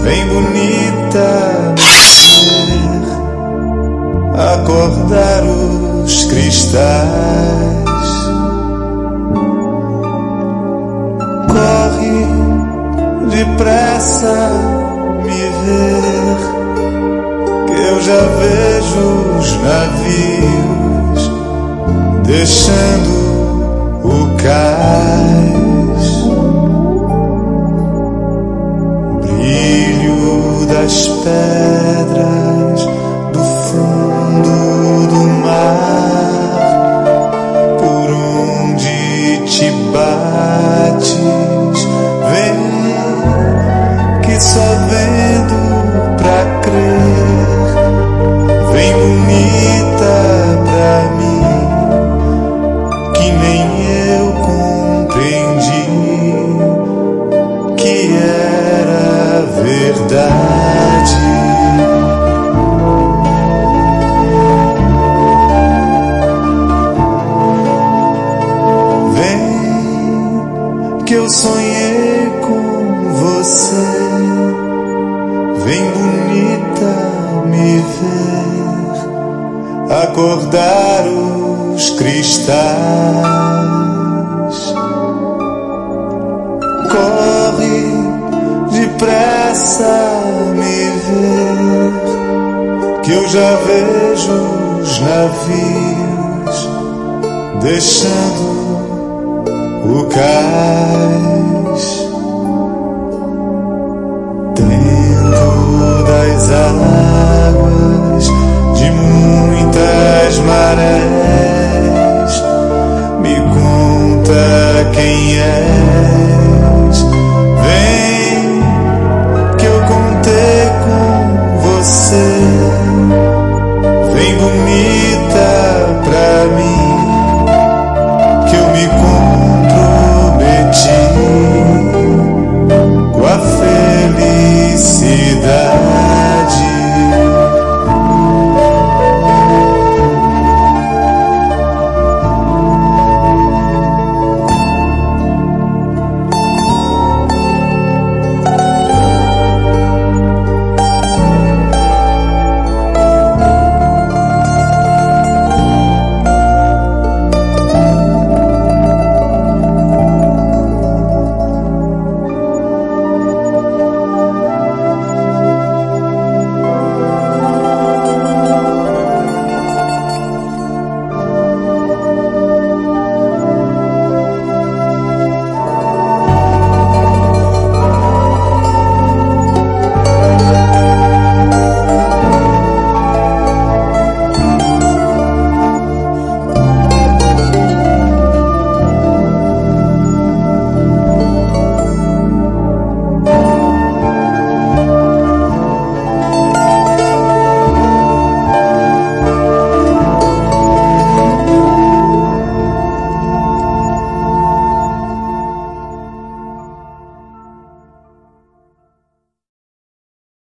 Vem bonita me acordar os cristais. Corre depressa me ver, que eu já vejo os navios deixando o cais. Brilho das pedras do fundo do mar, por onde te bates, vem que só vendo pra crer. Vem bonita pra mim, que nem eu compreendi que era verdade. Vem que eu sonhei com você. Vem bonita me ver acordar os cristais. Corre depressa me ver, que eu já vejo os navios deixando o cais. Dentro das águas de muitas marés, me conta quem és. Vem que eu contei com você. Vem bonita pra mim, que eu me comprometi com a felicidade.